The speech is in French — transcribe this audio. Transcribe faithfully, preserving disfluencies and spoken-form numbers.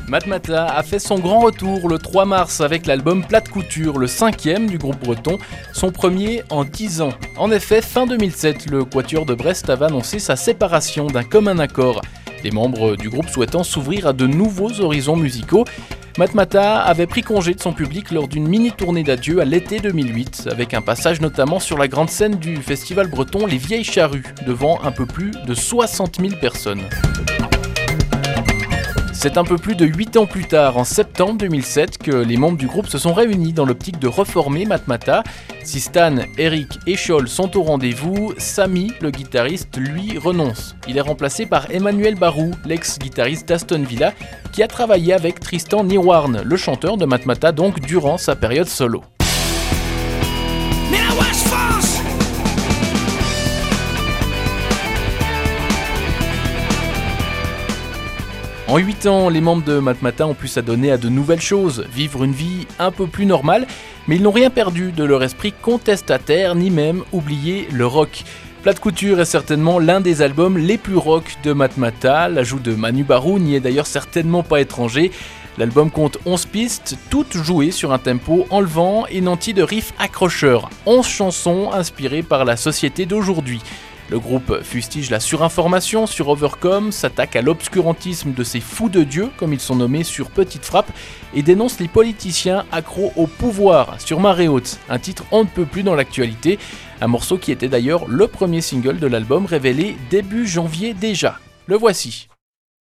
Matmata a fait son grand retour le trois mars avec l'album Plate Couture, le cinquième du groupe breton, son premier en dix ans. En effet, fin deux mille sept, le Quatuor de Brest avait annoncé sa séparation d'un commun accord, les membres du groupe souhaitant s'ouvrir à de nouveaux horizons musicaux. Matmata avait pris congé de son public lors d'une mini-tournée d'adieu à l'été deux mille huit, avec un passage notamment sur la grande scène du festival breton Les Vieilles Charrues, devant un peu plus de soixante mille personnes. C'est un peu plus de huit ans plus tard, en septembre deux mille sept, que les membres du groupe se sont réunis dans l'optique de reformer Matmata. Si Stan, Eric et Scholl sont au rendez-vous, Sami, le guitariste, lui, renonce. Il est remplacé par Emmanuel Barou, l'ex-guitariste d'Aston Villa, qui a travaillé avec Tristan Niwarn, le chanteur de Matmata, donc durant sa période solo. En huit ans, les membres de Matmata ont pu s'adonner à de nouvelles choses, vivre une vie un peu plus normale, mais ils n'ont rien perdu de leur esprit contestataire, ni même oublié le rock. Plate Couture est certainement l'un des albums les plus rock de Matmata, l'ajout de Manu Barou n'y est d'ailleurs certainement pas étranger. L'album compte onze pistes, toutes jouées sur un tempo enlevant et nanti de riffs accrocheurs, onze chansons inspirées par la société d'aujourd'hui. Le groupe fustige la surinformation sur Overcome, s'attaque à l'obscurantisme de ces fous de Dieu, comme ils sont nommés sur Petite Frappe, et dénonce les politiciens accros au pouvoir sur Marée Haute, un titre on ne peut plus dans l'actualité, un morceau qui était d'ailleurs le premier single de l'album révélé début janvier déjà. Le voici.